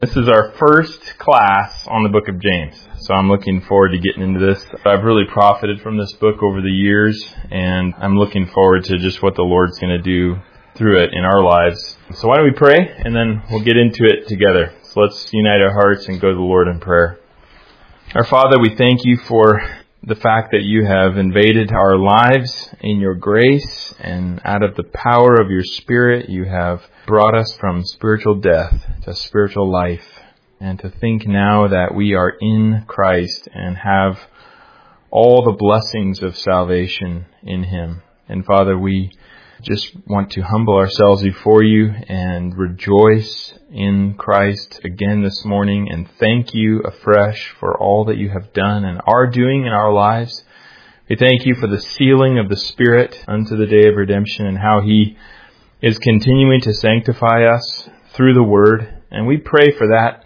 This is our first class on the book of James, so I'm looking forward to getting into this. I've really profited from this book over the years, and I'm looking forward to just what the Lord's going to do through it in our lives. So why don't we pray, and then we'll get into it together. So let's unite our hearts and go to the Lord in prayer. Our Father, we thank you for the fact that you have invaded our lives in your grace, and out of the power of your Spirit, you have brought us from spiritual death to spiritual life. And to think now that we are in Christ and have all the blessings of salvation in Him. And Father, we just want to humble ourselves before you and rejoice in Christ again this morning and thank you afresh for all that you have done and are doing in our lives. We thank you for the sealing of the Spirit unto the day of redemption and how He is continuing to sanctify us through the Word. And we pray for that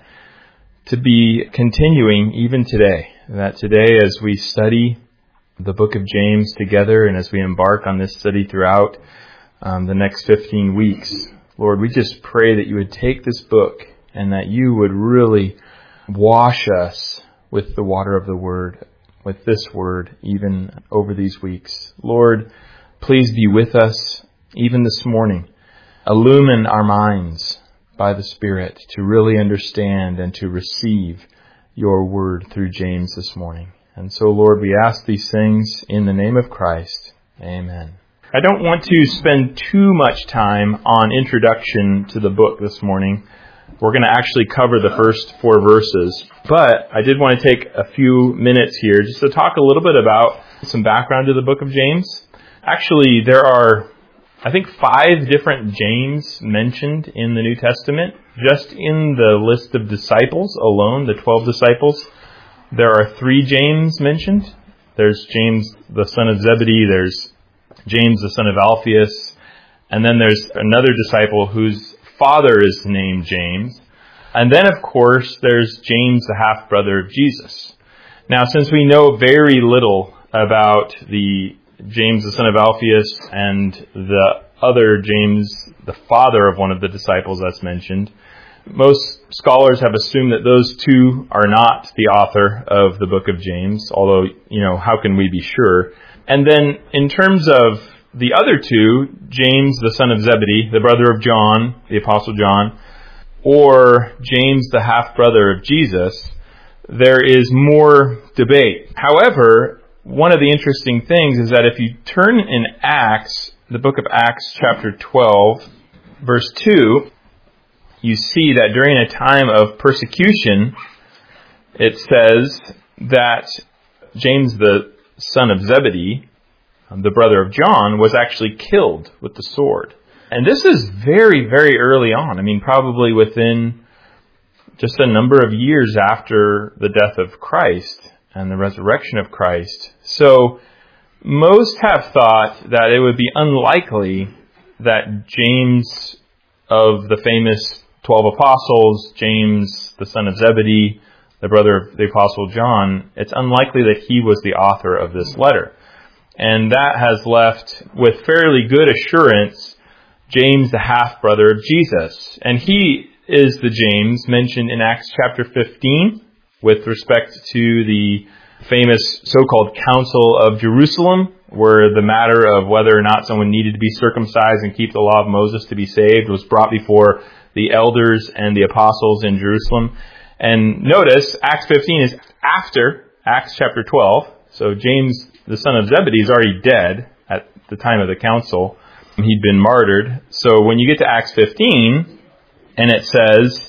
to be continuing even today. That today as we study the book of James together and as we embark on this study throughout the next 15 weeks, Lord, we just pray that you would take this book and that you would really wash us with the water of the Word, with this Word, even over these weeks. Lord, please be with us even this morning. Illumine our minds by the Spirit to really understand and to receive your Word through James this morning. And so, Lord, we ask these things in the name of Christ. Amen. I don't want to spend too much time on introduction to the book this morning. We're going to actually cover the first 4 verses, but I did want to take a few minutes here just to talk a little bit about some background to the book of James. Actually, there are, I think, 5 different James mentioned in the New Testament. Just in the list of disciples alone, the 12 disciples, there are 3 James mentioned. There's James, the son of Zebedee. There's James, the son of Alphaeus. And then there's another disciple whose father is named James. And then, of course, there's James, the half-brother of Jesus. Now, since we know very little about the James, the son of Alphaeus, and the other James, the father of one of the disciples that's mentioned, most scholars have assumed that those 2 are not the author of the book of James, although, how can we be sure? And then in terms of the other 2, James, the son of Zebedee, the brother of John, the apostle John, or James, the half-brother of Jesus, there is more debate. However, one of the interesting things is that if you turn in Acts, the book of Acts chapter 12, verse 2, you see that during a time of persecution, it says that James, the son of Zebedee, the brother of John, was actually killed with the sword. And this is very, very early on. I mean, probably within just a number of years after the death of Christ and the resurrection of Christ. So most have thought that it would be unlikely that James of the famous 12 apostles, James, the son of Zebedee, the brother of the apostle John, it's unlikely that he was the author of this letter. And that has left with fairly good assurance James, the half-brother of Jesus. And he is the James mentioned in Acts chapter 15 with respect to the famous so-called Council of Jerusalem, where the matter of whether or not someone needed to be circumcised and keep the law of Moses to be saved was brought before the elders and the apostles in Jerusalem. And notice, Acts 15 is after Acts chapter 12. So James, the son of Zebedee, is already dead at the time of the council. He'd been martyred. So when you get to Acts 15, and it says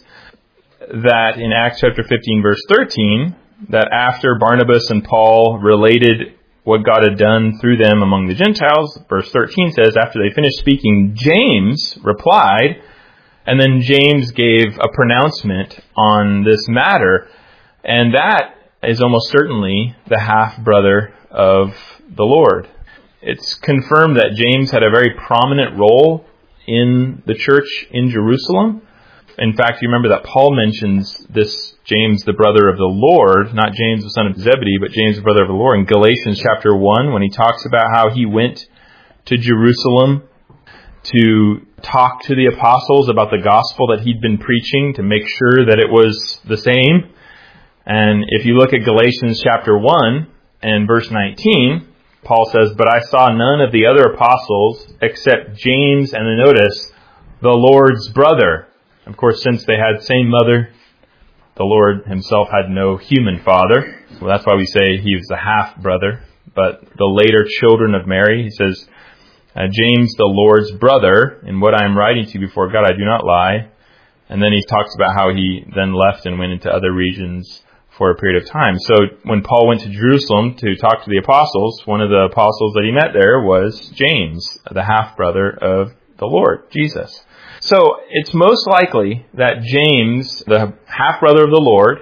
that in Acts chapter 15, verse 13, that after Barnabas and Paul related what God had done through them among the Gentiles, verse 13 says, after they finished speaking, James replied, and then James gave a pronouncement on this matter, and that is almost certainly the half-brother of the Lord. It's confirmed that James had a very prominent role in the church in Jerusalem. In fact, you remember that Paul mentions this James, the brother of the Lord, not James, the son of Zebedee, but James, the brother of the Lord, in Galatians chapter 1, when he talks about how he went to Jerusalem to talk to the apostles about the gospel that he'd been preaching to make sure that it was the same. And if you look at Galatians chapter 1 and verse 19, Paul says, "But I saw none of the other apostles except James," and then notice, "the Lord's brother." Of course, since they had same mother, the Lord himself had no human father. So that's why we say he was the half-brother. But the later children of Mary, he says, "James, the Lord's brother, in what I am writing to you before God, I do not lie." And then he talks about how he then left and went into other regions for a period of time. So when Paul went to Jerusalem to talk to the apostles, one of the apostles that he met there was James, the half-brother of the Lord, Jesus. So it's most likely that James, the half-brother of the Lord,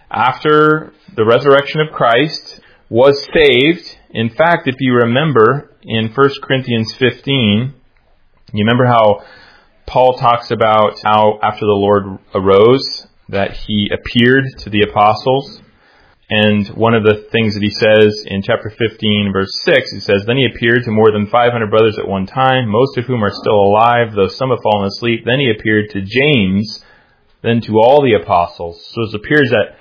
after the resurrection of Christ, was saved. In fact, if you remember in 1 Corinthians 15, you remember how Paul talks about how after the Lord arose, that he appeared to the apostles. And one of the things that he says in chapter 15, verse 6, he says, "Then he appeared to more than 500 brothers at one time, most of whom are still alive, though some have fallen asleep. Then he appeared to James, then to all the apostles." So it appears that,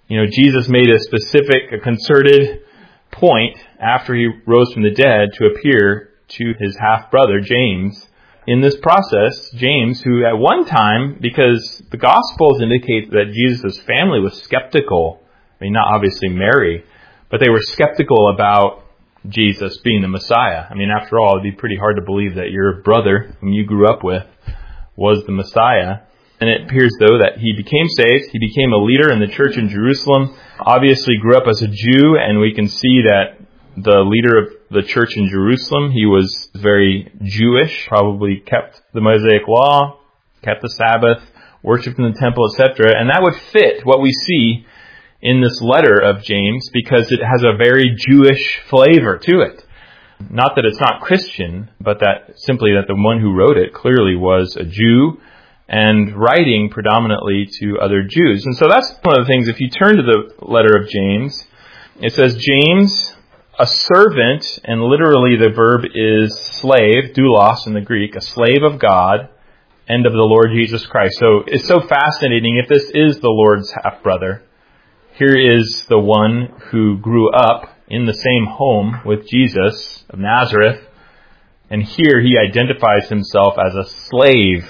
Jesus made a specific, a concerted point after he rose from the dead to appear to his half-brother, James. In this process, James, who at one time, because the Gospels indicate that Jesus' family was skeptical, not obviously Mary, but they were skeptical about Jesus being the Messiah. After all, it'd be pretty hard to believe that your brother, whom you grew up with, was the Messiah. And it appears, though, that he became saved. He became a leader in the church in Jerusalem. Obviously grew up as a Jew, and we can see that the leader of the church in Jerusalem, he was very Jewish, probably kept the Mosaic law, kept the Sabbath, worshipped in the temple, etc. And that would fit what we see in this letter of James, because it has a very Jewish flavor to it. Not that it's not Christian, but that simply that the one who wrote it clearly was a Jew and writing predominantly to other Jews. And so that's one of the things. If you turn to the letter of James, it says, "James, a servant," and literally the verb is slave, doulos in the Greek, a slave of God and of the Lord Jesus Christ. So it's so fascinating. If this is the Lord's half-brother, here is the one who grew up in the same home with Jesus of Nazareth. And here he identifies himself as a slave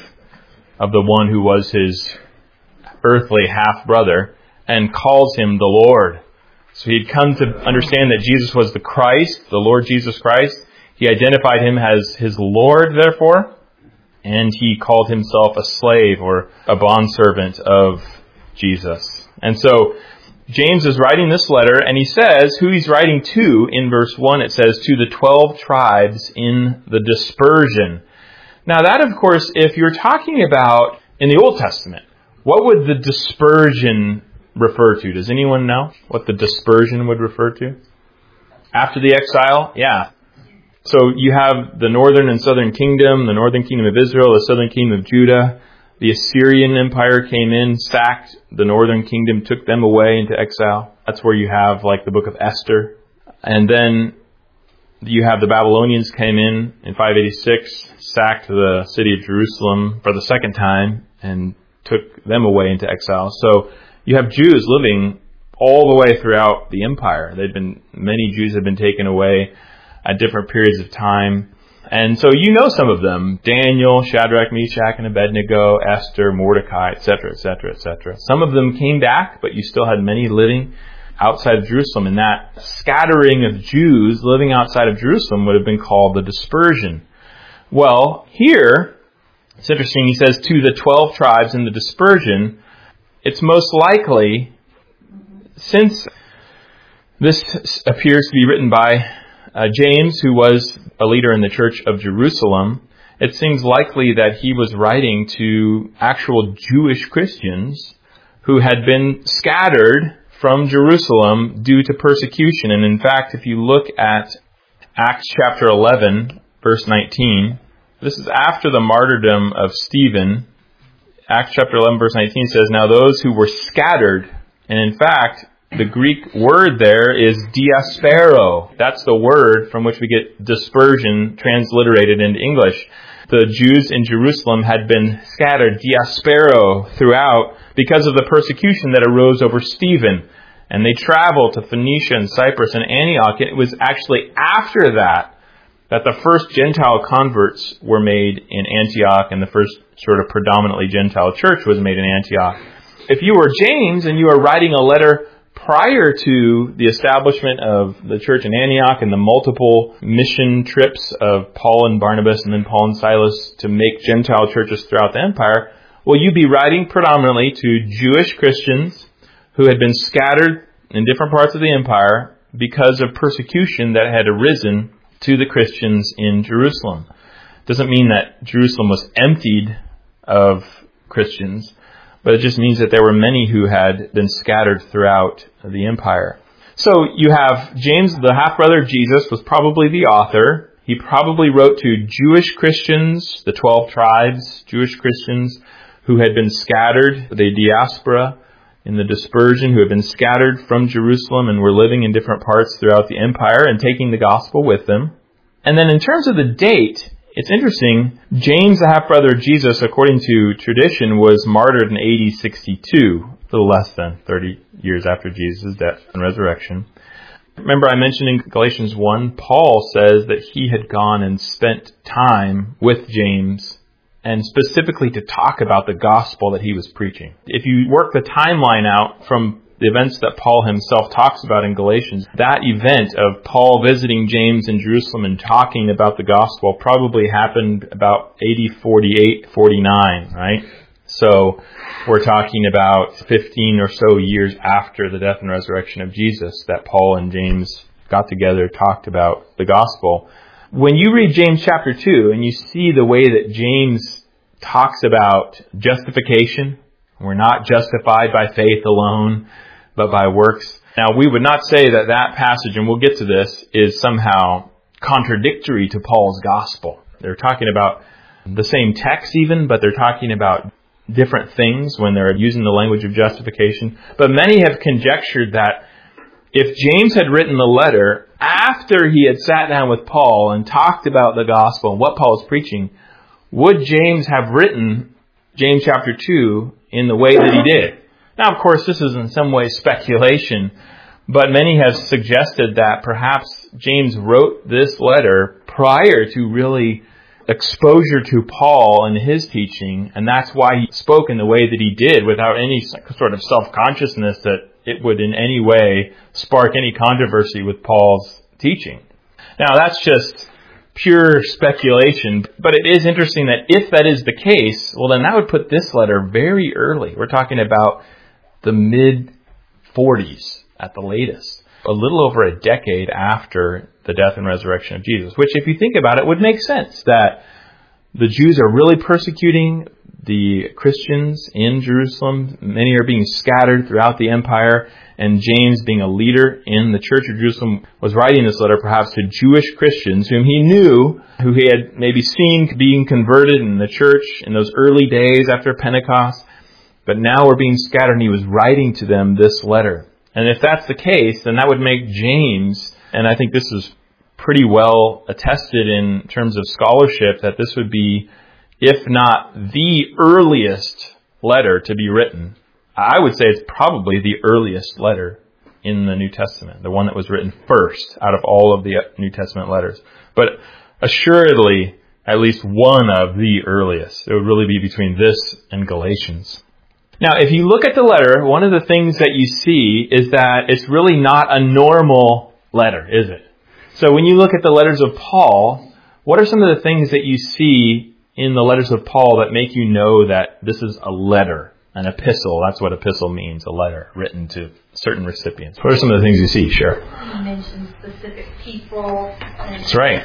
of the one who was his earthly half-brother and calls him the Lord. So he'd come to understand that Jesus was the Christ, the Lord Jesus Christ. He identified him as his Lord, therefore, and he called himself a slave or a bondservant of Jesus. And so James is writing this letter, and he says who he's writing to. In verse 1, it says, "To the 12 tribes in the dispersion." Now that, of course, if you're talking about in the Old Testament, what would the dispersion refer to? Does anyone know what the dispersion would refer to? After the exile? Yeah. So you have the northern and southern kingdom, the northern kingdom of Israel, the southern kingdom of Judah. The Assyrian Empire came in, sacked the northern kingdom, took them away into exile. That's where you have like the book of Esther. And then you have the Babylonians came in 586, sacked the city of Jerusalem for the second time and took them away into exile. So you have Jews living all the way throughout the empire. Many Jews have been taken away at different periods of time. And so you know some of them: Daniel, Shadrach, Meshach, and Abednego, Esther, Mordecai, etc., etc., etc. Some of them came back, but you still had many living outside of Jerusalem. And that scattering of Jews living outside of Jerusalem would have been called the dispersion. Well, here, it's interesting, he says, "To the 12 tribes in the dispersion." It's most likely, since this appears to be written by James, who was a leader in the church of Jerusalem, it seems likely that he was writing to actual Jewish Christians who had been scattered from Jerusalem due to persecution. And in fact, if you look at Acts chapter 11, verse 19, this is after the martyrdom of Stephen. Acts chapter 11, verse 19 says, "Now those who were scattered," and in fact, The Greek word there is diaspero. That's the word from which we get dispersion transliterated into English. The Jews in Jerusalem had been scattered diaspero throughout because of the persecution that arose over Stephen. And they traveled to Phoenicia and Cyprus and Antioch. It was actually after that the first Gentile converts were made in Antioch, and the first sort of predominantly Gentile church was made in Antioch. If you were James and you were writing a letter prior to the establishment of the church in Antioch and the multiple mission trips of Paul and Barnabas and then Paul and Silas to make Gentile churches throughout the empire, well, you'd be writing predominantly to Jewish Christians who had been scattered in different parts of the empire because of persecution that had arisen to the Christians in Jerusalem. Doesn't mean that Jerusalem was emptied of Christians, but it just means that there were many who had been scattered throughout the empire. So you have James, the half-brother of Jesus, was probably the author. He probably wrote to Jewish Christians, the 12 tribes, Jewish Christians who had been scattered, the diaspora, in the dispersion, who had been scattered from Jerusalem and were living in different parts throughout the empire and taking the gospel with them. And then in terms of the date, it's interesting. James, the half-brother of Jesus, according to tradition, was martyred in AD 62, a little less than 30 years after Jesus' death and resurrection. Remember I mentioned in Galatians 1, Paul says that he had gone and spent time with James and specifically to talk about the gospel that he was preaching. If you work the timeline out from the events that Paul himself talks about in Galatians, that event of Paul visiting James in Jerusalem and talking about the gospel probably happened about AD 48, 49, right? So we're talking about 15 or so years after the death and resurrection of Jesus that Paul and James got together, talked about the gospel. When you read James chapter 2 and you see the way that James talks about justification, we're not justified by faith alone, but by works. Now, we would not say that that passage, and we'll get to this, is somehow contradictory to Paul's gospel. They're talking about the same text even, but they're talking about different things when they're using the language of justification. But many have conjectured that if James had written the letter after he had sat down with Paul and talked about the gospel and what Paul was preaching, would James have written James chapter 2 in the way that he did? Now, of course, this is in some way speculation, but many have suggested that perhaps James wrote this letter prior to really exposure to Paul and his teaching, and that's why he spoke in the way that he did without any sort of self-consciousness that it would in any way spark any controversy with Paul's teaching. Now, that's just pure speculation, but it is interesting that if that is the case, well, then that would put this letter very early. We're talking about the mid-40s at the latest, a little over a decade after the death and resurrection of Jesus, which, if you think about it, would make sense that the Jews are really persecuting the Christians in Jerusalem. Many are being scattered throughout the empire, and James, being a leader in the church of Jerusalem, was writing this letter perhaps to Jewish Christians whom he knew, who he had maybe seen being converted in the church in those early days after Pentecost, but now were being scattered, and he was writing to them this letter. And if that's the case, then that would make James, and I think this is pretty well attested in terms of scholarship, that this would be, if not the earliest letter to be written, I would say it's probably the earliest letter in the New Testament, the one that was written first out of all of the New Testament letters. But assuredly, at least one of the earliest. It would really be between this and Galatians. Now, if you look at the letter, one of the things that you see is that it's really not a normal letter, is it? So when you look at the letters of Paul, what are some of the things that you see in the letters of Paul that make you know that this is a letter, an epistle? That's what epistle means, a letter written to certain recipients. What are some of the things you see? Sure. You mentioned specific people. That's right.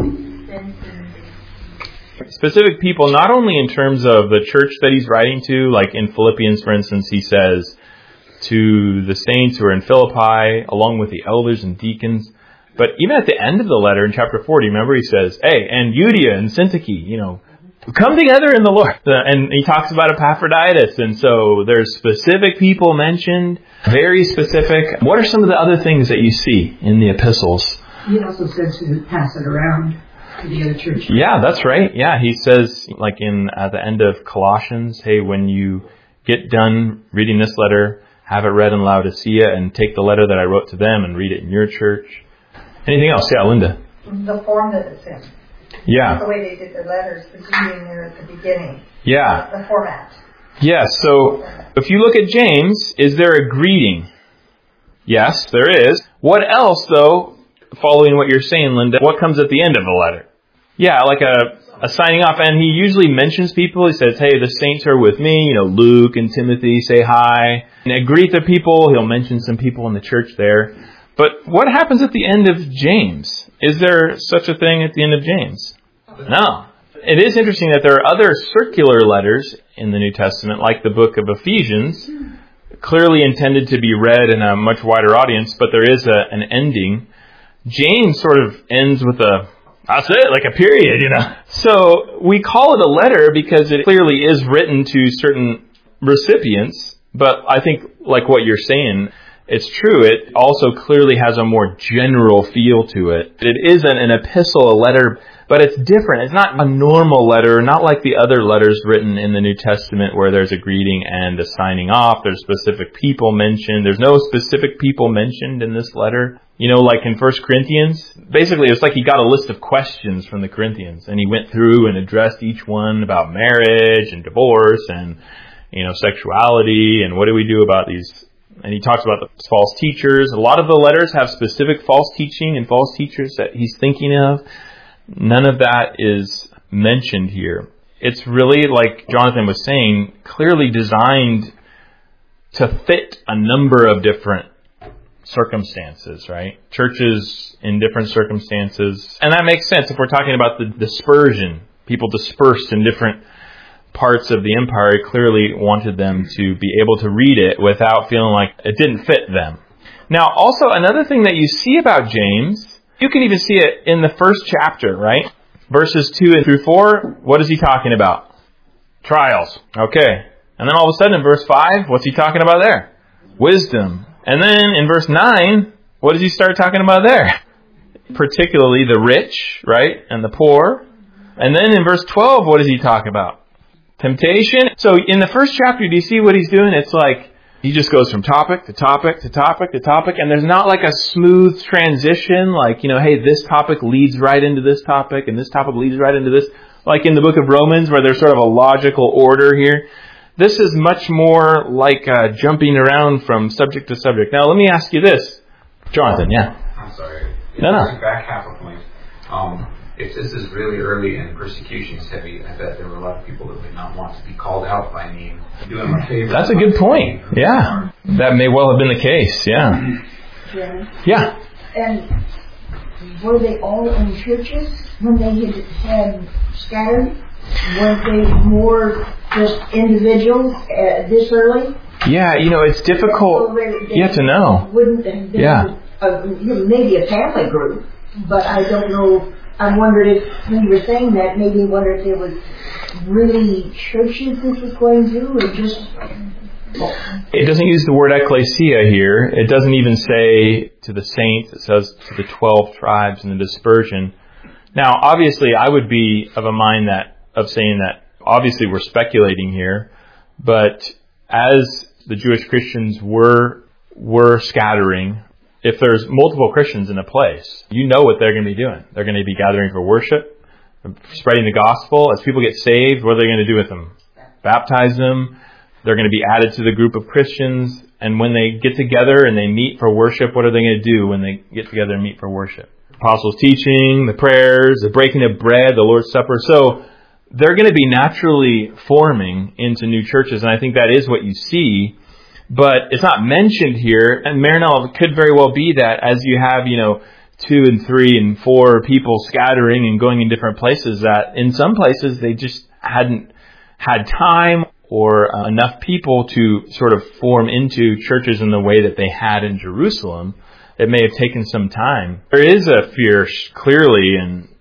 Specific people, not only in terms of the church that he's writing to, like in Philippians, for instance, he says to the saints who are in Philippi, along with the elders and deacons. But even at the end of the letter in chapter 40, remember he says, hey, and Euodia and Syntyche, come together in the Lord. And he talks about Epaphroditus, and so there's specific people mentioned, very specific. What are some of the other things that you see in the epistles? He also says to pass it around to the other churches. Yeah, that's right. Yeah, he says, like at the end of Colossians, hey, when you get done reading this letter, have it read in Laodicea, and take the letter that I wrote to them and read it in your church. Anything else? Yeah, Linda. The form that it's in. Yeah. The way they did their letters, the greeting there at the beginning. Yeah. The format. Yes, so if you look at James, is there a greeting? Yes, there is. What else, though, following what you're saying, Linda, what comes at the end of the letter? Yeah, like a signing off, and he usually mentions people. He says, hey, the saints are with me, Luke and Timothy say hi. And greet the people. He'll mention some people in the church there. But what happens at the end of James? Is there such a thing at the end of James? No. It is interesting that there are other circular letters in the New Testament, like the book of Ephesians, clearly intended to be read in a much wider audience, but there is an ending. James sort of ends with that's it, like a period, So we call it a letter because it clearly is written to certain recipients, but I think, like what you're saying, it's true. It also clearly has a more general feel to it. It isn't an epistle, a letter, but it's different. It's not a normal letter, not like the other letters written in the New Testament where there's a greeting and a signing off. There's specific people mentioned. There's no specific people mentioned in this letter. Like in 1 Corinthians, basically it's like he got a list of questions from the Corinthians and he went through and addressed each one about marriage and divorce and, sexuality and what do we do about these. And he talks about the false teachers. A lot of the letters have specific false teaching and false teachers that he's thinking of. None of that is mentioned here. It's really, like Jonathan was saying, clearly designed to fit a number of different circumstances, right? Churches in different circumstances. And that makes sense if we're talking about the dispersion. People dispersed in different parts of the empire. He clearly wanted them to be able to read it without feeling like it didn't fit them. Now, also another thing that you see about James, you can even see it in the first chapter, right? Verses 2 through 4, what is he talking about? Trials. Okay. And then all of a sudden in verse 5, what's he talking about there? Wisdom. And then in verse 9, what does he start talking about there? Particularly the rich, right? And the poor. And then in verse 12, what does he talk about? Temptation. So in the first chapter, do you see what he's doing? It's like he just goes from topic to topic to topic to topic, and there's not like a smooth transition, like, hey, this topic leads right into this topic, and this topic leads right into this. Like in the book of Romans, where there's sort of a logical order here. This is much more like jumping around from subject to subject. Now, let me ask you this. Jonathan, yeah? I'm sorry. No. Back half a point. If this is really early and persecution is heavy, I bet there were a lot of people that would not want to be called out by name. Doing my favor. That's a good point. Yeah. That may well have been the case. Yeah. Yeah. And were they all in churches when they had scattered? Weren't they more just individuals this early? Yeah, it's difficult. You have to know. Wouldn't have been maybe a family group, but I don't know. I wondered if, when you were saying that, made me wonder if there was really churches this was going to, or just... It doesn't use the word ecclesia here. It doesn't even say to the saints. It says to the 12 tribes in the dispersion. Now, obviously, I would be of a mind of saying that, obviously, we're speculating here, but as the Jewish Christians were scattering, if there's multiple Christians in a place, you know what they're going to be doing. They're going to be gathering for worship, spreading the gospel. As people get saved, what are they going to do with them? Baptize them. They're going to be added to the group of Christians. And when they get together and they meet for worship, what are they going to do when they get together and meet for worship? Apostles' teaching, the prayers, the breaking of bread, the Lord's Supper. So they're going to be naturally forming into new churches. And I think that is what you see. But it's not mentioned here. And Marinell, it could very well be that as you have, 2 and 3 and 4 people scattering and going in different places, that in some places they just hadn't had time or enough people to sort of form into churches in the way that they had in Jerusalem. It may have taken some time. There is a fear clearly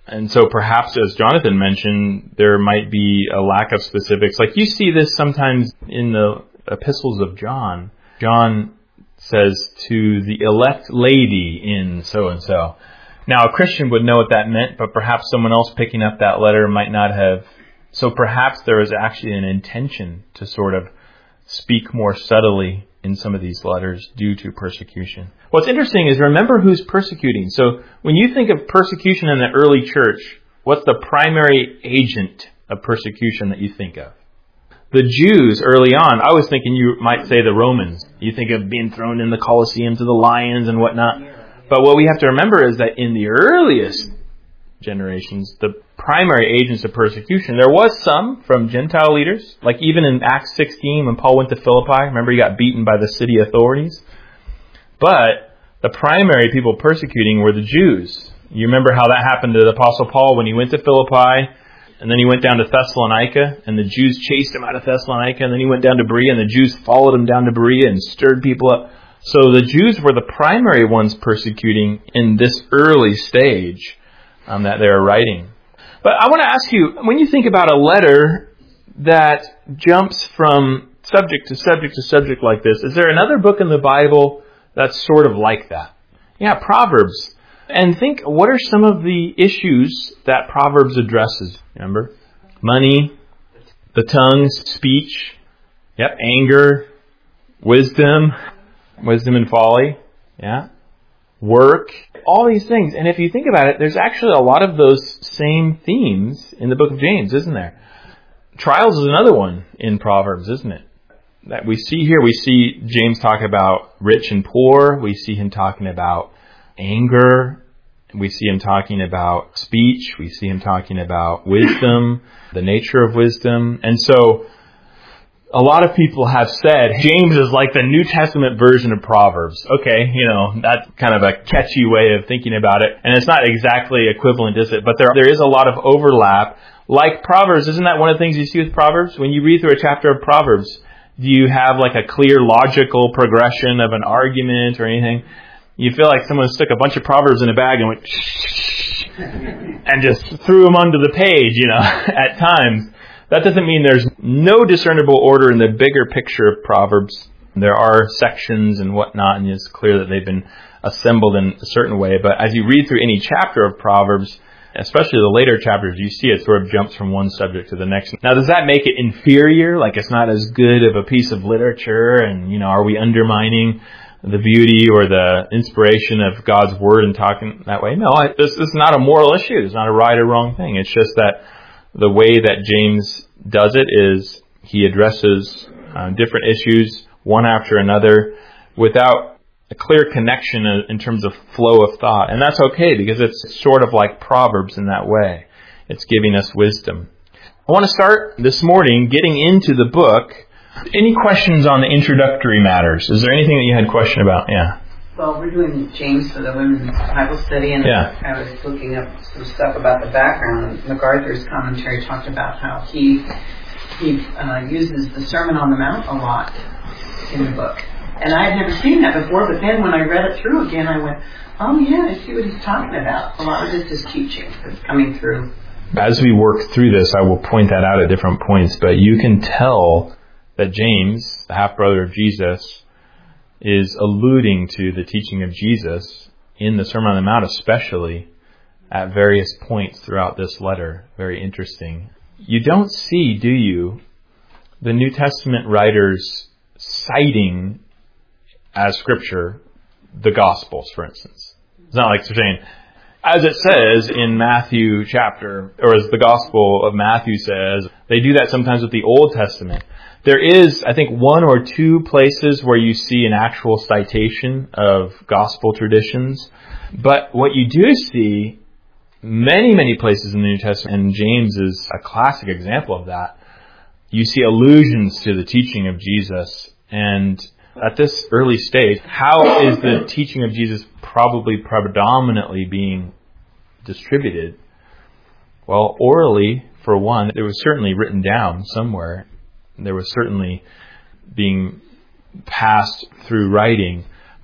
And so perhaps, as Jonathan mentioned, there might be a lack of specifics. Like you see this sometimes in the epistles of John. John says to the elect lady in so-and-so. Now, a Christian would know what that meant, but perhaps someone else picking up that letter might not have. So perhaps there is actually an intention to sort of speak more subtly in some of these letters due to persecution. What's interesting is remember who's persecuting. So when you think of persecution in the early church, what's the primary agent of persecution that you think of? The Jews early on. I was thinking you might say the Romans. You think of being thrown in the Colosseum to the lions and whatnot. But what we have to remember is that in the earliest generations, the primary agents of persecution, there was some from Gentile leaders, like even in Acts 16 when Paul went to Philippi. Remember, he got beaten by the city authorities. But the primary people persecuting were the Jews. You remember how that happened to the Apostle Paul when he went to Philippi, and then he went down to Thessalonica, and the Jews chased him out of Thessalonica, and then he went down to Berea, and the Jews followed him down to Berea and stirred people up. So the Jews were the primary ones persecuting in this early stage that they were writing. But I want to ask you, when you think about a letter that jumps from subject to subject to subject like this, is there another book in the Bible that's sort of like that? Yeah, Proverbs. And think, what are some of the issues that Proverbs addresses? Remember? Money, the tongue, speech, anger, wisdom and folly, work, all these things. And if you think about it, there's actually a lot of those same themes in the book of James, isn't there? Trials is another one in Proverbs, isn't it? That we see here, we see James talk about rich and poor. We see him talking about anger. We see him talking about speech. We see him talking about wisdom, the nature of wisdom. And so a lot of people have said James is like the New Testament version of Proverbs. Okay, that's kind of a catchy way of thinking about it. And it's not exactly equivalent, is it? But there is a lot of overlap. Like Proverbs, isn't that one of the things you see with Proverbs? When you read through a chapter of Proverbs, do you have like a clear logical progression of an argument or anything? You feel like someone stuck a bunch of Proverbs in a bag and went and just threw them onto the page, at times. That doesn't mean there's no discernible order in the bigger picture of Proverbs. There are sections and whatnot, and it's clear that they've been assembled in a certain way. But as you read through any chapter of Proverbs, especially the later chapters, you see it sort of jumps from one subject to the next. Now, does that make it inferior? Like it's not as good of a piece of literature? And, are we undermining the beauty or the inspiration of God's Word and talking that way? No, this is not a moral issue. It's not a right or wrong thing. It's just that the way that James does it is he addresses different issues one after another without a clear connection in terms of flow of thought. And that's okay because it's sort of like Proverbs in that way. It's giving us wisdom. I want to start this morning getting into the book. Any questions on the introductory matters? Is there anything that you had a question about? Yeah. Well, we're doing James for the women's Bible study, and I was looking up some stuff about the background. MacArthur's commentary talked about how he uses the Sermon on the Mount a lot in the book. And I had never seen that before, but then when I read it through again, I went, oh yeah, I see what he's talking about. A lot of this is teaching that's coming through. As we work through this, I will point that out at different points, but you can tell that James, the half-brother of Jesus, is alluding to the teaching of Jesus in the Sermon on the Mount, especially at various points throughout this letter. Very interesting. You don't see, do you, the New Testament writers citing as Scripture the Gospels, for instance. It's not like they're saying, as it says in Matthew chapter, or as the Gospel of Matthew says, they do that sometimes with the Old Testament. There is, I think, one or two places where you see an actual citation of gospel traditions. But what you do see, many places in the New Testament, and James is a classic example of that, you see allusions to the teaching of Jesus. And at this early stage, how is the teaching of Jesus probably predominantly being distributed? Well, orally, for one, it was certainly written down somewhere. There was certainly being passed through writing.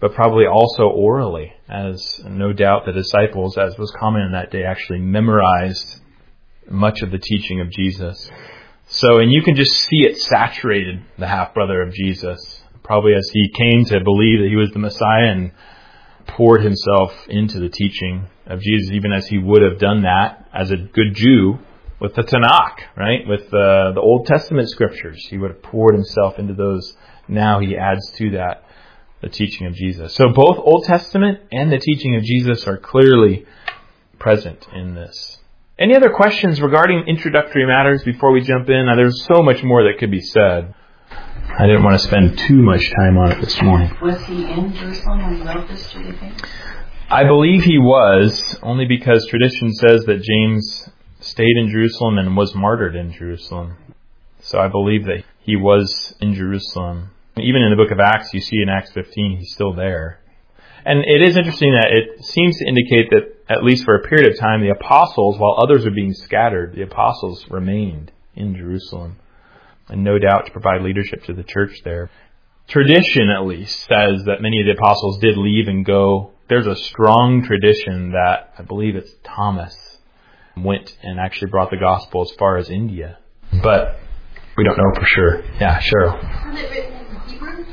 but probably also orally, as no doubt the disciples, as was common in that day, actually memorized much of the teaching of Jesus. So, and you can just see it saturated the half-brother of Jesus, probably as he came to believe that he was the Messiah and poured himself into the teaching of Jesus, even as he would have done that as a good Jew with the Tanakh, right? With the Old Testament scriptures. He would have poured himself into those. Now he adds to that the teaching of Jesus. So both Old Testament and the teaching of Jesus are clearly present in this. Any other questions regarding introductory matters before we jump in? Now, there's so much more that could be said. I didn't want to spend too much time on it this morning. Was he in Jerusalem when he wrote this, do you think? I believe he was, only because tradition says that James stayed in Jerusalem and was martyred in Jerusalem. So I believe that he was in Jerusalem. Even in the book of Acts, you see in Acts 15, he's still there. And it is interesting that it seems to indicate that, at least for a period of time, the apostles, while others were being scattered, the apostles remained in Jerusalem. And no doubt to provide leadership to the church there. Tradition, at least, says that many of the apostles did leave and go. There's a strong tradition that, I believe it's Thomas, went and actually brought the gospel as far as India. But we don't know for sure. Yeah, Cheryl. Was it written in Hebrew?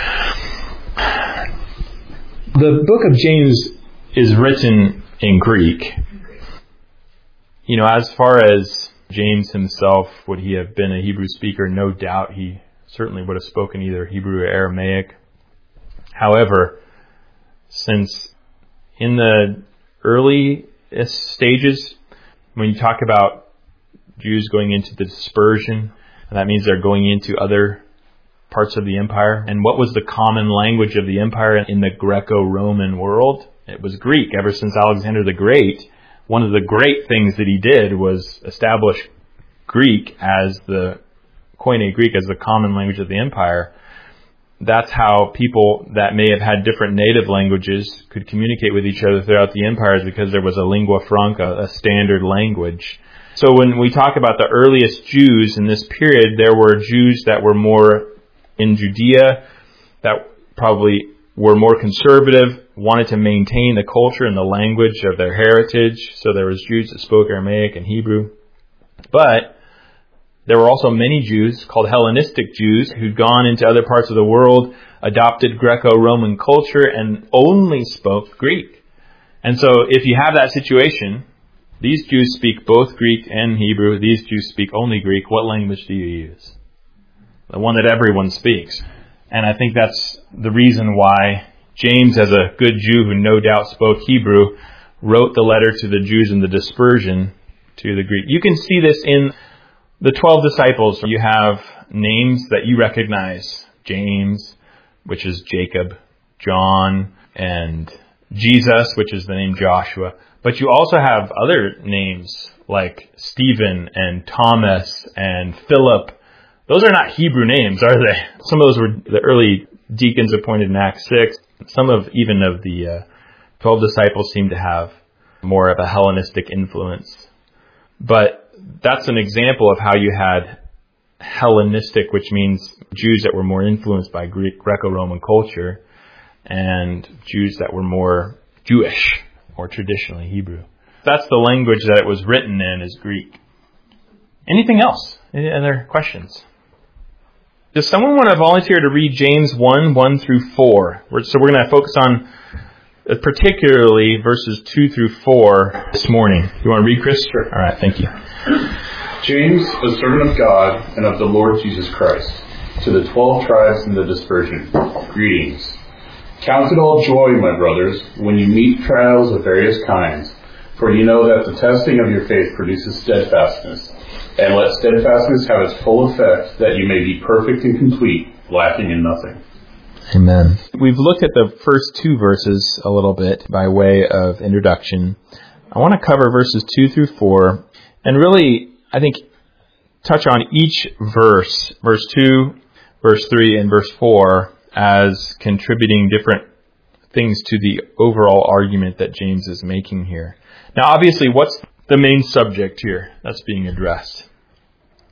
The book of James is written in Greek. You know, as far as James himself, would he have been a Hebrew speaker? No doubt he certainly would have spoken either Hebrew or Aramaic. However, since in the early stages, when you talk about Jews going into the dispersion, and that means they're going into other parts of the empire. And what was the common language of the empire in the Greco-Roman world? It was Greek. Ever since Alexander the Great, one of the great things that he did was establish Greek as the Koine Greek as the common language of the empire. That's how people that may have had different native languages could communicate with each other throughout the empires, because there was a lingua franca, a standard language. So when we talk about the earliest Jews in this period, there were Jews that were more in Judea, that probably were more conservative, wanted to maintain the culture and the language of their heritage. So there was Jews that spoke Aramaic and Hebrew. But there were also many Jews called Hellenistic Jews who'd gone into other parts of the world, adopted Greco-Roman culture, and only spoke Greek. And so if you have that situation, these Jews speak both Greek and Hebrew. These Jews speak only Greek. What language do you use? The one that everyone speaks. And I think that's the reason why James, as a good Jew who no doubt spoke Hebrew, wrote the letter to the Jews in the dispersion to the Greek. You can see this in the 12 disciples. You have names that you recognize. James, which is Jacob, John, and Jesus, which is the name Joshua. But you also have other names like Stephen and Thomas and Philip. Those are not Hebrew names, are they? Some of those were the early deacons appointed in Acts 6. Some of the 12 disciples seem to have more of a Hellenistic influence. But that's an example of how you had Hellenistic, which means Jews that were more influenced by Greco-Roman culture, and Jews that were more Jewish or traditionally Hebrew. That's the language that it was written in, is Greek. Anything else? Any other questions? Does someone want to volunteer to read James 1 through 4? So we're going to focus on particularly verses 2 through 4 this morning. You want to read, Chris? Sure. All right, thank you. James, a servant of God and of the Lord Jesus Christ, to the 12 tribes in the dispersion, greetings. Count it all joy, my brothers, when you meet trials of various kinds, for you know that the testing of your faith produces steadfastness. And let steadfastness have its full effect, that you may be perfect and complete, lacking in nothing. Amen. We've looked at the first two verses a little bit by way of introduction. I want to cover verses 2 through 4, and really, I think, touch on each verse, verse 2, verse 3, and verse 4, as contributing different things to the overall argument that James is making here. Now, obviously, what's the main subject here that's being addressed?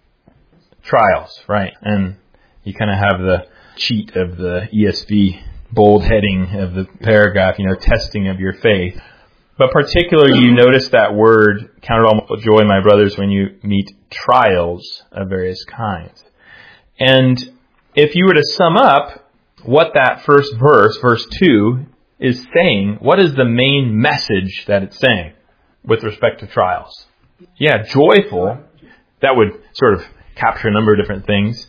Trials, right? And you kind of have the cheat of the ESV bold heading of the paragraph, testing of your faith. But particularly, you notice that word, count it all joy, my brothers, when you meet trials of various kinds. And if you were to sum up what that first verse, verse 2, is saying, what is the main message that it's saying with respect to trials? Yeah, joyful. That would sort of capture a number of different things.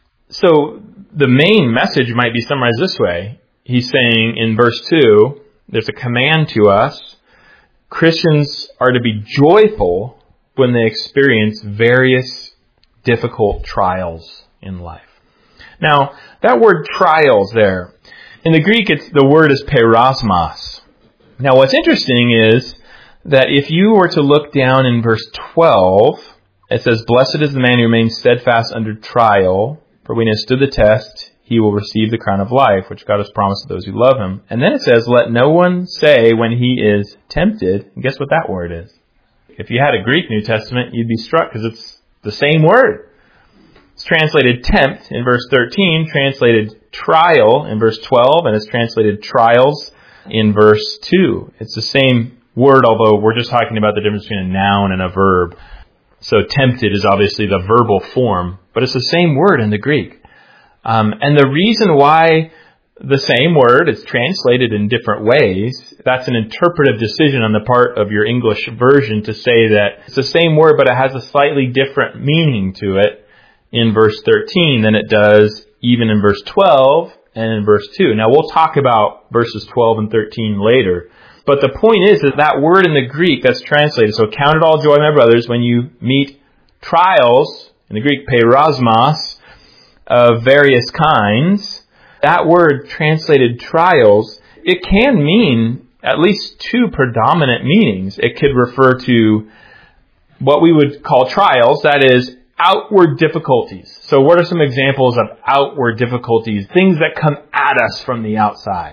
So the main message might be summarized this way. He's saying in verse 2, there's a command to us. Christians are to be joyful when they experience various difficult trials in life. Now, that word trials there, in the Greek, the word is perasmos. Now, what's interesting is that if you were to look down in verse 12, it says, blessed is the man who remains steadfast under trial, for when he has stood the test, he will receive the crown of life, which God has promised to those who love him. And then it says, let no one say when he is tempted, and guess what that word is? If you had a Greek New Testament, you'd be struck because it's the same word. It's translated tempt in verse 13, translated trial in verse 12, and it's translated trials in verse 2. It's the same word, although we're just talking about the difference between a noun and a verb. So tempted is obviously the verbal form, but it's the same word in the Greek. And the reason why the same word is translated in different ways, that's an interpretive decision on the part of your English version to say that it's the same word, but it has a slightly different meaning to it in verse 13 than it does even in verse 12 and in verse 2. Now, we'll talk about verses 12 and 13 later. But the point is that word in the Greek that's translated, so count it all joy, my brothers, when you meet trials, in the Greek, perasmos, of various kinds, that word translated trials, it can mean at least two predominant meanings. It could refer to what we would call trials, that is, outward difficulties. So what are some examples of outward difficulties, things that come at us from the outside?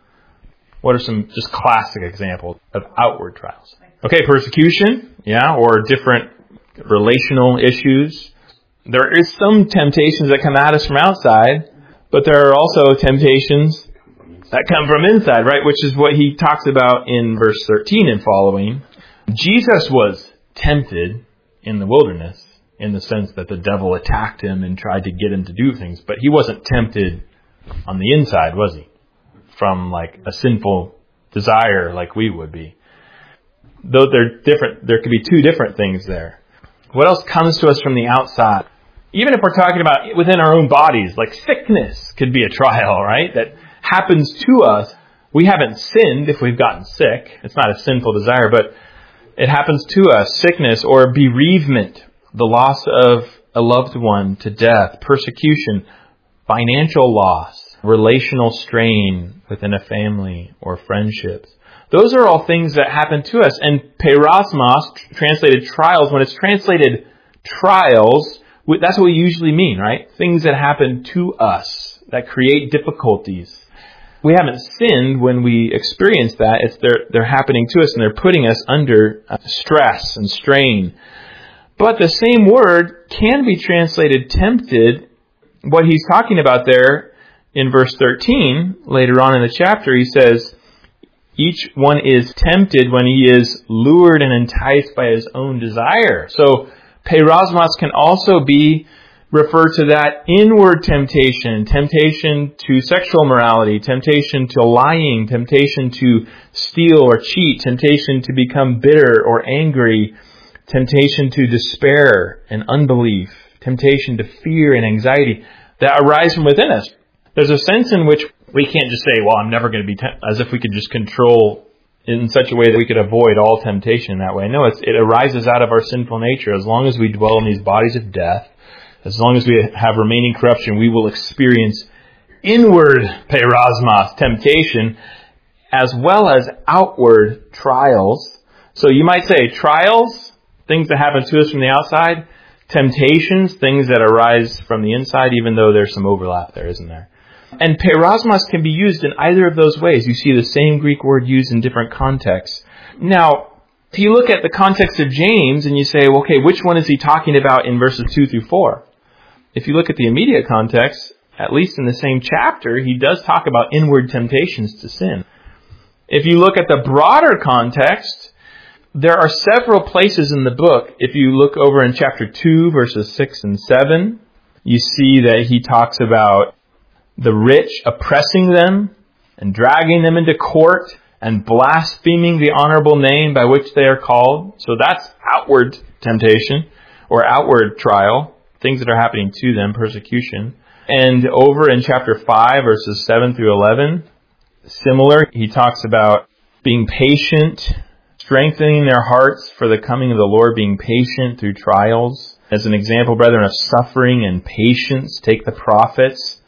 What are some just classic examples of outward trials? Okay, persecution, or different relational issues. There is some temptations that come at us from outside, but there are also temptations that come from inside, right? Which is what he talks about in verse 13 and following. Jesus was tempted in the wilderness in the sense that the devil attacked him and tried to get him to do things, but he wasn't tempted on the inside, was he? From like a sinful desire like we would be. Though they're different, there could be two different things there. What else comes to us from the outside? Even if we're talking about within our own bodies, like sickness could be a trial, right? That happens to us. We haven't sinned if we've gotten sick. It's not a sinful desire, but it happens to us. Sickness or bereavement, the loss of a loved one to death, persecution, financial loss, relational strain within a family or friendships. Those are all things that happen to us. And perasmos, translated trials, when it's translated trials, that's what we usually mean, right? Things that happen to us that create difficulties. We haven't sinned when we experience that. They're happening to us and they're putting us under stress and strain. But the same word can be translated tempted. What he's talking about there in verse 13, later on in the chapter, he says, each one is tempted when he is lured and enticed by his own desire. So perasmos can also be referred to that inward temptation, temptation to sexual morality, temptation to lying, temptation to steal or cheat, temptation to become bitter or angry, temptation to despair and unbelief, temptation to fear and anxiety that arise from within us. There's a sense in which we can't just say, well, I'm never going to be tempted, as if we could just control in such a way that we could avoid all temptation in that way. No, it arises out of our sinful nature. As long as we dwell in these bodies of death, as long as we have remaining corruption, we will experience inward perasmos, temptation, as well as outward trials. So you might say trials, things that happen to us from the outside, temptations, things that arise from the inside, even though there's some overlap there, isn't there? And perasmos can be used in either of those ways. You see the same Greek word used in different contexts. Now, if you look at the context of James and you say, well, okay, which one is he talking about in verses 2 through 4? If you look at the immediate context, at least in the same chapter, he does talk about inward temptations to sin. If you look at the broader context, there are several places in the book. If you look over in chapter 2, verses 6 and 7, you see that he talks about the rich oppressing them and dragging them into court and blaspheming the honorable name by which they are called. So that's outward temptation or outward trial, things that are happening to them, persecution. And over in chapter 5, verses 7 through 11, similar, he talks about being patient, strengthening their hearts for the coming of the Lord, being patient through trials. As an example, brethren, of suffering and patience, take the prophets.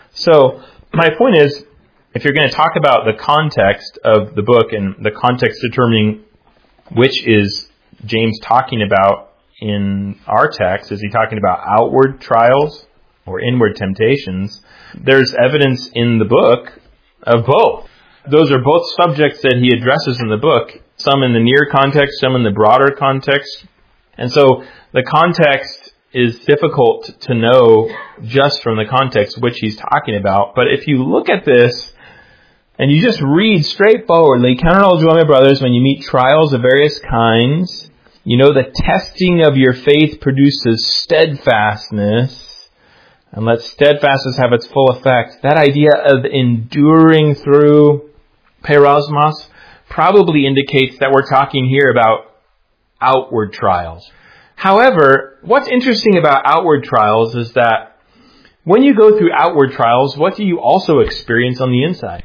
So my point is, if you're going to talk about the context of the book and the context determining which is James talking about in our text, is he talking about outward trials or inward temptations? There's evidence in the book of both. Those are both subjects that he addresses in the book, some in the near context, some in the broader context. And so the context is difficult to know just from the context which he's talking about. But if you look at this and you just read straightforwardly, count it all joy, my brothers, when you meet trials of various kinds. You know the testing of your faith produces steadfastness. And let steadfastness have its full effect. That idea of enduring through perosmos probably indicates that we're talking here about outward trials. However, what's interesting about outward trials is that when you go through outward trials, what do you also experience on the inside?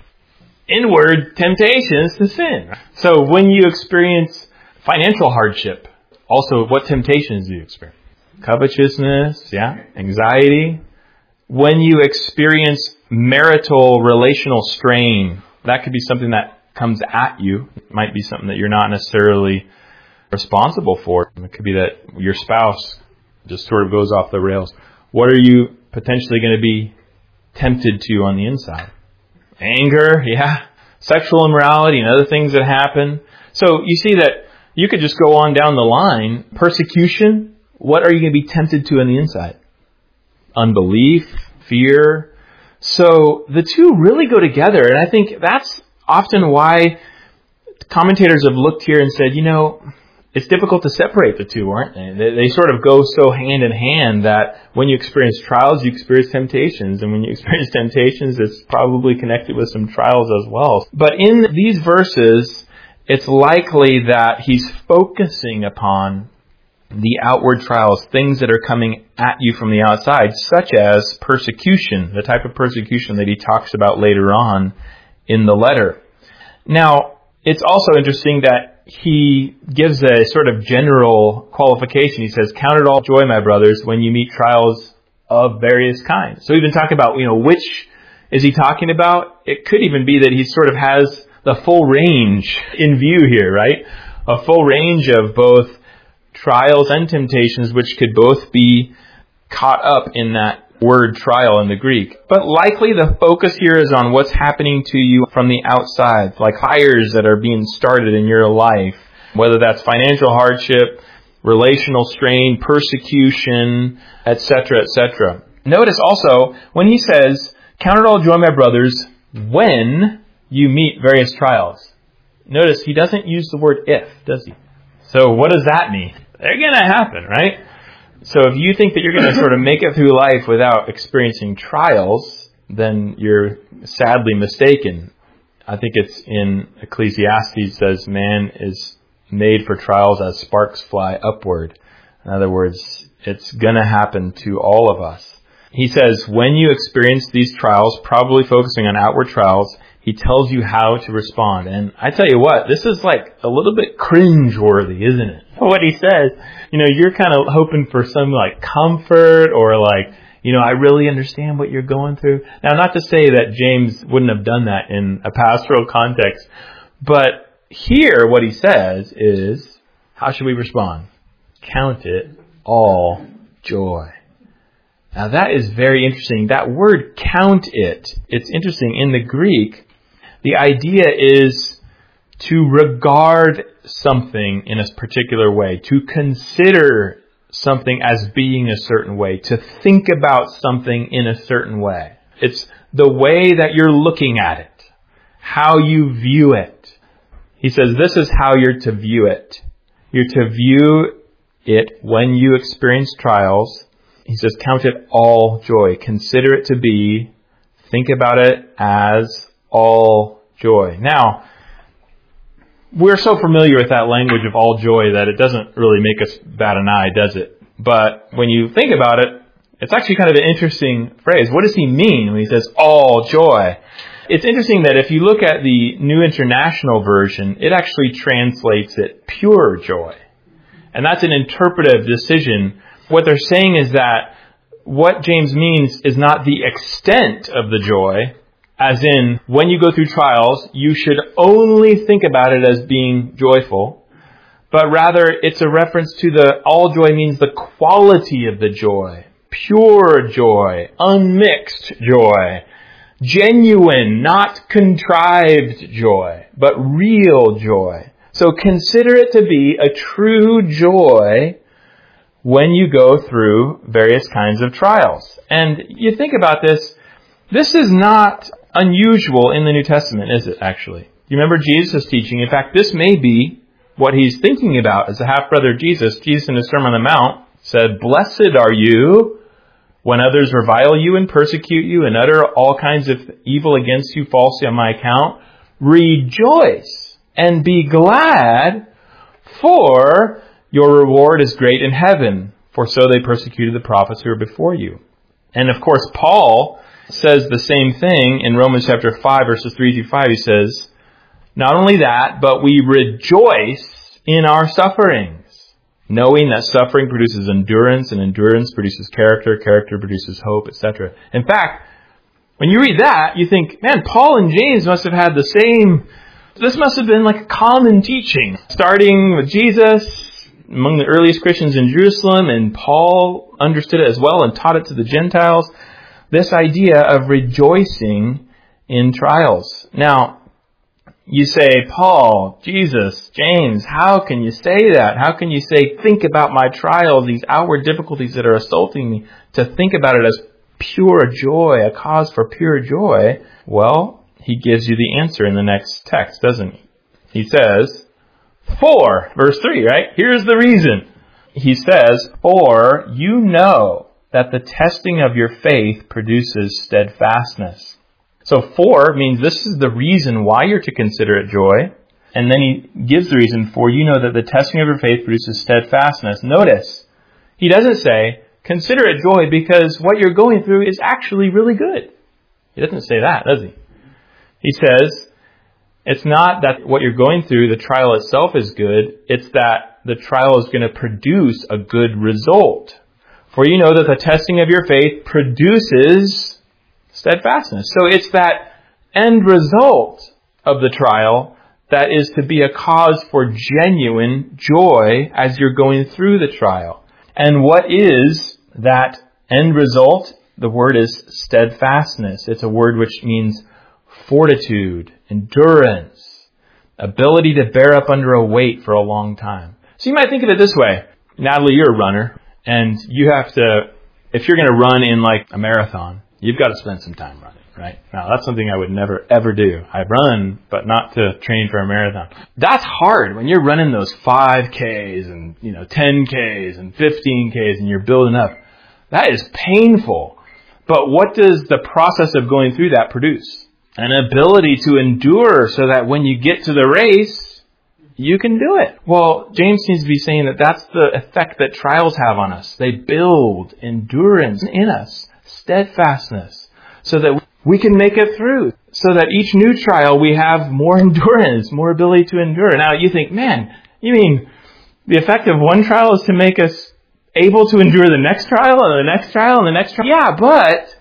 Inward temptations to sin. So when you experience financial hardship, also what temptations do you experience? Covetousness, anxiety. When you experience marital relational strain, that could be something that comes at you. It might be something that you're not necessarily responsible for. It could be that your spouse just sort of goes off the rails. What are you potentially going to be tempted to on the inside? Anger, sexual immorality and other things that happen. So you see that you could just go on down the line. Persecution, what are you going to be tempted to on the inside? Unbelief, fear. So the two really go together. And I think that's often why commentators have looked here and said, it's difficult to separate the two, aren't they? They sort of go so hand in hand that when you experience trials, you experience temptations. And when you experience temptations, it's probably connected with some trials as well. But in these verses, it's likely that he's focusing upon the outward trials, things that are coming at you from the outside, such as persecution, the type of persecution that he talks about later on in the letter. Now, it's also interesting that he gives a sort of general qualification. He says, count it all joy, my brothers, when you meet trials of various kinds. So even talking about, which is he talking about? It could even be that he sort of has the full range in view here, right? A full range of both trials and temptations, which could both be caught up in that word trial in the Greek. But likely the focus here is on what's happening to you from the outside, like fires that are being started in your life, whether that's financial hardship, relational strain, persecution, etc., etc. Notice also, when he says, count it all joy, my brothers, when you meet various trials. Notice he doesn't use the word if, does he? So what does that mean? They're going to happen, right? So if you think that you're going to sort of make it through life without experiencing trials, then you're sadly mistaken. I think it's in Ecclesiastes says, man is made for trials as sparks fly upward. In other words, it's going to happen to all of us. He says, when you experience these trials, probably focusing on outward trials, he tells you how to respond. And I tell you what, this is like a little bit cringe-worthy, isn't it? What he says, you're kind of hoping for some like comfort or like, I really understand what you're going through. Now, not to say that James wouldn't have done that in a pastoral context, but here what he says is, how should we respond? Count it all joy. Now that is very interesting. That word count it, it's interesting. In the Greek, the idea is to regard something in a particular way, to consider something as being a certain way, to think about something in a certain way. It's the way that you're looking at it, how you view it. He says this is how you're to view it. You're to view it when you experience trials. He says count it all joy. Consider it to be, think about it as all joy. Now, we're so familiar with that language of all joy that it doesn't really make us bat an eye, does it? But when you think about it, it's actually kind of an interesting phrase. What does he mean when he says all joy? It's interesting that if you look at the New International Version, it actually translates it pure joy. And that's an interpretive decision. What they're saying is that what James means is not the extent of the joy, as in, when you go through trials, you should only think about it as being joyful, but rather it's a reference to all joy means the quality of the joy, pure joy, unmixed joy, genuine, not contrived joy, but real joy. So consider it to be a true joy when you go through various kinds of trials. And you think about this, this is not unusual in the New Testament, is it actually? You remember Jesus' teaching. In fact, this may be what he's thinking about as a half-brother of Jesus. Jesus in the Sermon on the Mount said, "Blessed are you when others revile you and persecute you and utter all kinds of evil against you falsely on my account. Rejoice and be glad, for your reward is great in heaven, for so they persecuted the prophets who were before you." And of course, Paul says the same thing in Romans chapter 5, verses 3 through 5. He says, not only that, but we rejoice in our sufferings, knowing that suffering produces endurance, and endurance produces character, character produces hope, etc. In fact, when you read that, you think, man, Paul and James must have had the same, this must have been like a common teaching, starting with Jesus among the earliest Christians in Jerusalem, and Paul understood it as well and taught it to the Gentiles. This idea of rejoicing in trials. Now, you say, Paul, Jesus, James, how can you say that? How can you say, think about my trials, these outward difficulties that are assaulting me, to think about it as pure joy, a cause for pure joy? Well, he gives you the answer in the next text, doesn't he? He says, for, verse 3, right? Here's the reason. He says, for you know that the testing of your faith produces steadfastness. So for means this is the reason why you're to consider it joy. And then he gives the reason for you know that the testing of your faith produces steadfastness. Notice, he doesn't say, consider it joy because what you're going through is actually really good. He doesn't say that, does he? He says, it's not that what you're going through, the trial itself is good. It's that the trial is going to produce a good result. For you know that the testing of your faith produces steadfastness. So it's that end result of the trial that is to be a cause for genuine joy as you're going through the trial. And what is that end result? The word is steadfastness. It's a word which means fortitude, endurance, ability to bear up under a weight for a long time. So you might think of it this way. Natalie, you're a runner. And you have to, if you're going to run in like a marathon, you've got to spend some time running, right? Now, that's something I would never, ever do. I run, but not to train for a marathon. That's hard when you're running those 5Ks and, 10Ks and 15Ks and you're building up. That is painful. But what does the process of going through that produce? An ability to endure so that when you get to the race, you can do it. Well, James seems to be saying that that's the effect that trials have on us. They build endurance in us, steadfastness, so that we can make it through. So that each new trial we have more endurance, more ability to endure. Now you think, man, you mean the effect of one trial is to make us able to endure the next trial and the next trial and the next trial? Yeah, but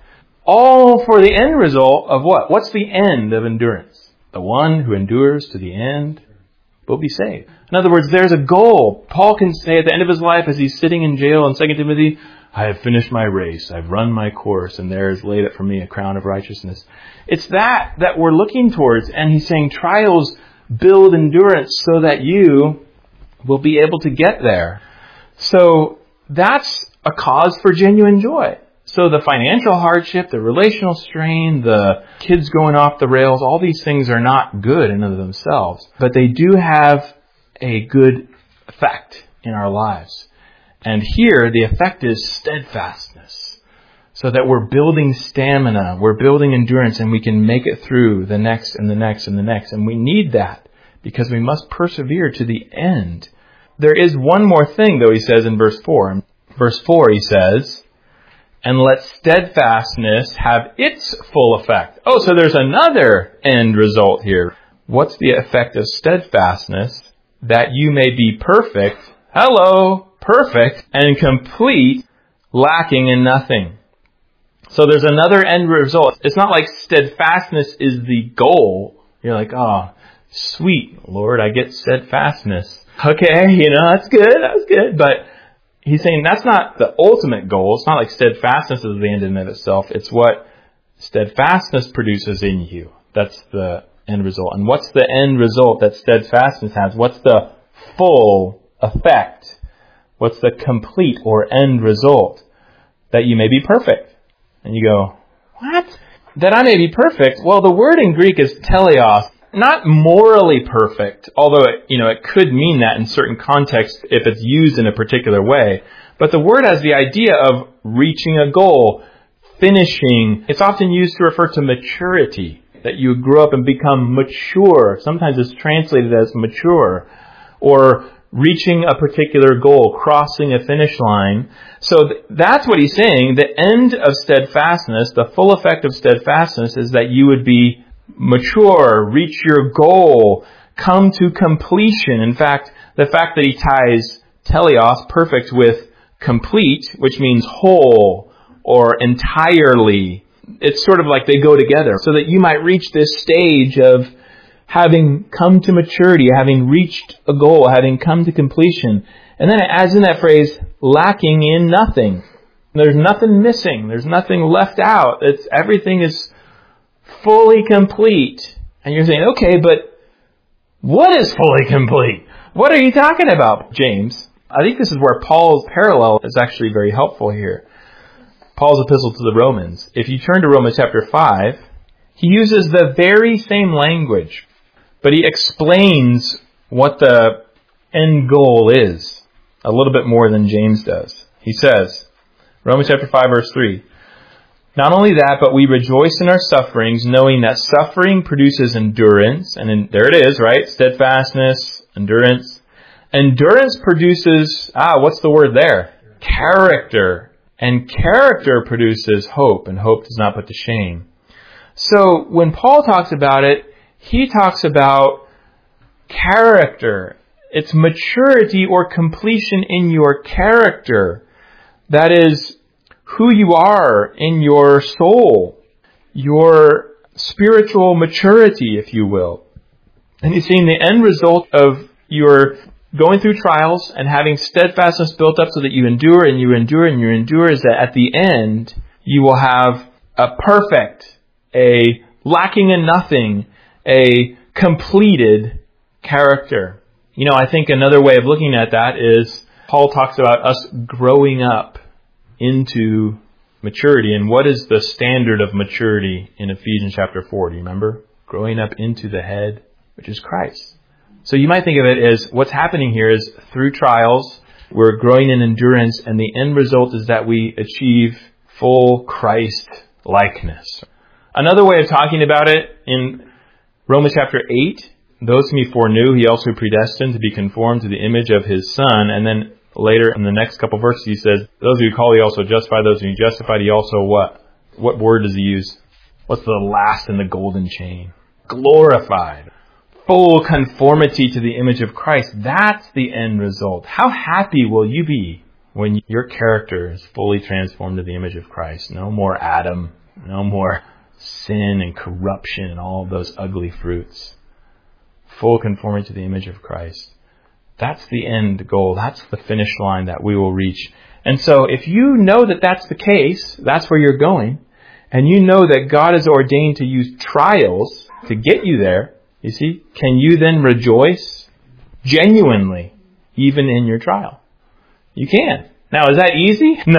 all for the end result of what? What's the end of endurance? The one who endures to the end will be saved. In other words, there's a goal. Paul can say at the end of his life as he's sitting in jail in 2 Timothy, I have finished my race, I've run my course, and there is laid up for me a crown of righteousness. It's that we're looking towards. And he's saying trials build endurance so that you will be able to get there. So that's a cause for genuine joy. So the financial hardship, the relational strain, the kids going off the rails, all these things are not good in and of themselves. But they do have a good effect in our lives. And here, the effect is steadfastness. So that we're building stamina, we're building endurance, and we can make it through the next and the next and the next. And we need that because we must persevere to the end. There is one more thing, though, he says in verse 4. In verse 4, he says, and let steadfastness have its full effect. Oh, so there's another end result here. What's the effect of steadfastness? That you may be perfect, perfect, and complete, lacking in nothing. So there's another end result. It's not like steadfastness is the goal. You're like, oh, sweet, Lord, I get steadfastness. Okay, that's good. But he's saying that's not the ultimate goal. It's not like steadfastness is the end in and of itself. It's what steadfastness produces in you. That's the end result. And what's the end result that steadfastness has? What's the full effect? What's the complete or end result? That you may be perfect. And you go, what? That I may be perfect? Well, the word in Greek is teleos. Not morally perfect, although it could mean that in certain contexts if it's used in a particular way. But the word has the idea of reaching a goal, finishing. It's often used to refer to maturity, that you grow up and become mature. Sometimes it's translated as mature, or reaching a particular goal, crossing a finish line. So that's what he's saying. The end of steadfastness, the full effect of steadfastness is that you would be mature, reach your goal, come to completion. In fact, the fact that he ties teleos, perfect, with complete, which means whole or entirely, it's sort of like they go together. So that you might reach this stage of having come to maturity, having reached a goal, having come to completion. And then it adds in that phrase, lacking in nothing. There's nothing missing. There's nothing left out. Everything is fully complete. And you're saying, okay, but what is fully complete? What are you talking about, James? I think this is where Paul's parallel is actually very helpful here. Paul's epistle to the Romans. If you turn to Romans chapter 5, he uses the very same language, but he explains what the end goal is a little bit more than James does. He says, Romans chapter 5, verse 3, not only that, but we rejoice in our sufferings, knowing that suffering produces endurance. And there it is, right? Steadfastness, endurance. Endurance produces, what's the word there? Character. And character produces hope, and hope does not put to shame. So when Paul talks about it, he talks about character. It's maturity or completion in your character. That is who you are in your soul, your spiritual maturity, if you will. And he's saying the end result of your going through trials and having steadfastness built up so that you endure and you endure and you endure is that at the end you will have a perfect, a lacking in nothing, a completed character. I think another way of looking at that is Paul talks about us growing up into maturity. And what is the standard of maturity in Ephesians chapter 4? Do you remember? Growing up into the head, which is Christ. So you might think of it as what's happening here is through trials, we're growing in endurance, and the end result is that we achieve full Christ likeness. Another way of talking about it in Romans chapter 8, those whom he foreknew, he also predestined to be conformed to the image of his Son. And then later in the next couple verses he says, those who he called, he also justified. Those who he justified, he also what? What word does he use? What's the last in the golden chain? Glorified. Full conformity to the image of Christ. That's the end result. How happy will you be when your character is fully transformed to the image of Christ? No more Adam. No more sin and corruption and all of those ugly fruits. Full conformity to the image of Christ. That's the end goal. That's the finish line that we will reach. And so if you know that that's the case, that's where you're going, and you know that God has ordained to use trials to get you there, you see, can you then rejoice genuinely even in your trial? You can. Now, is that easy? No.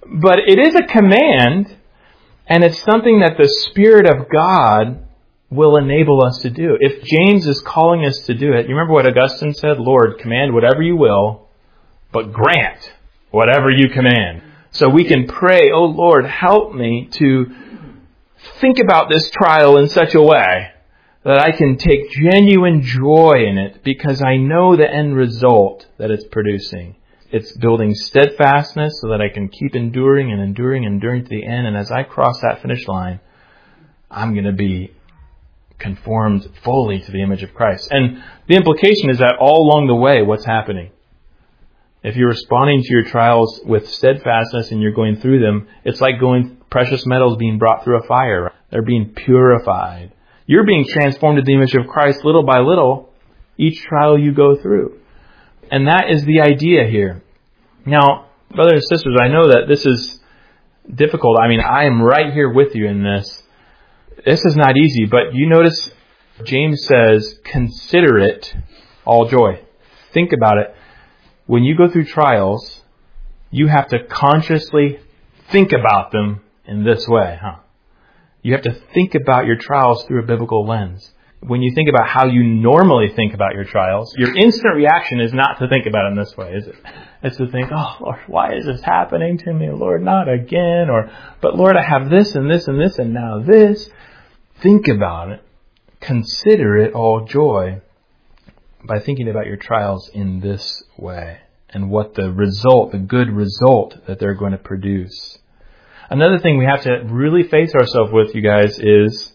But it is a command, and it's something that the Spirit of God will enable us to do. If James is calling us to do it, you remember what Augustine said? Lord, command whatever you will, but grant whatever you command. So we can pray, oh Lord, help me to think about this trial in such a way that I can take genuine joy in it because I know the end result that it's producing. It's building steadfastness so that I can keep enduring and enduring and enduring to the end. And as I cross that finish line, I'm going to be conformed fully to the image of Christ. And the implication is that all along the way, what's happening? If you're responding to your trials with steadfastness and you're going through them, it's like precious metals being brought through a fire. They're being purified. You're being transformed to the image of Christ little by little, each trial you go through. And that is the idea here. Now, brothers and sisters, I know that this is difficult. I mean, I am right here with you in this. This is not easy, but you notice James says, consider it all joy. Think about it. When you go through trials, you have to consciously think about them in this way, You have to think about your trials through a biblical lens. When you think about how you normally think about your trials, your instant reaction is not to think about it in this way, is it? It's to think, oh, Lord, why is this happening to me? Lord, not again. But Lord, I have this and this and this and now this. Think about it. Consider it all joy by thinking about your trials in this way and what the good result that they're going to produce. Another thing we have to really face ourselves with, you guys, is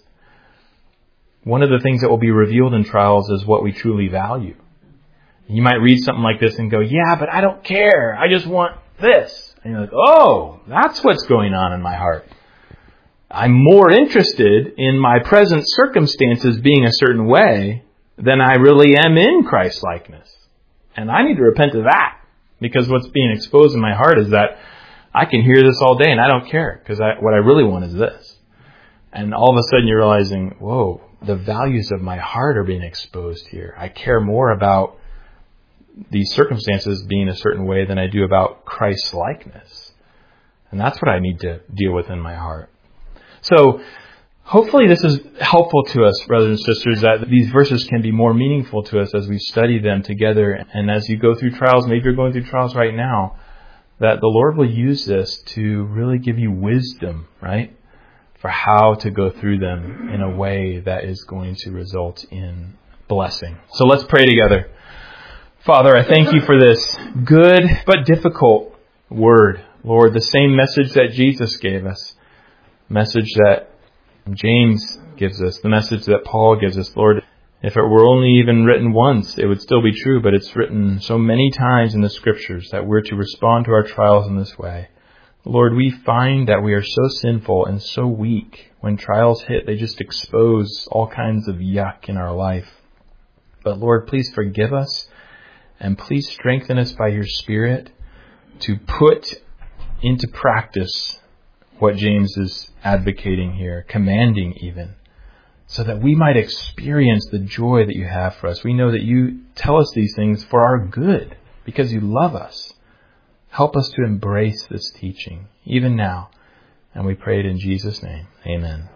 one of the things that will be revealed in trials is what we truly value. You might read something like this and go, yeah, but I don't care. I just want this. And you're like, oh, that's what's going on in my heart. I'm more interested in my present circumstances being a certain way than I really am in Christ-likeness. And I need to repent of that, because what's being exposed in my heart is that I can hear this all day and I don't care, because what I really want is this. And all of a sudden you're realizing, whoa, the values of my heart are being exposed here. I care more about these circumstances being a certain way than I do about Christ-likeness. And that's what I need to deal with in my heart. So hopefully this is helpful to us, brothers and sisters, that these verses can be more meaningful to us as we study them together. And as you go through trials, maybe you're going through trials right now, that the Lord will use this to really give you wisdom, right? For how to go through them in a way that is going to result in blessing. So let's pray together. Father, I thank you for this good but difficult word. Lord, the same message that Jesus gave us, message that James gives us, the message that Paul gives us. Lord, if it were only even written once, it would still be true, but it's written so many times in the Scriptures that we're to respond to our trials in this way. Lord, we find that we are so sinful and so weak. When trials hit, they just expose all kinds of yuck in our life. But Lord, please forgive us, and please strengthen us by your Spirit to put into practice what James is advocating here, commanding even, so that we might experience the joy that you have for us. We know that you tell us these things for our good, because you love us. Help us to embrace this teaching, even now. And we pray it in Jesus' name. Amen.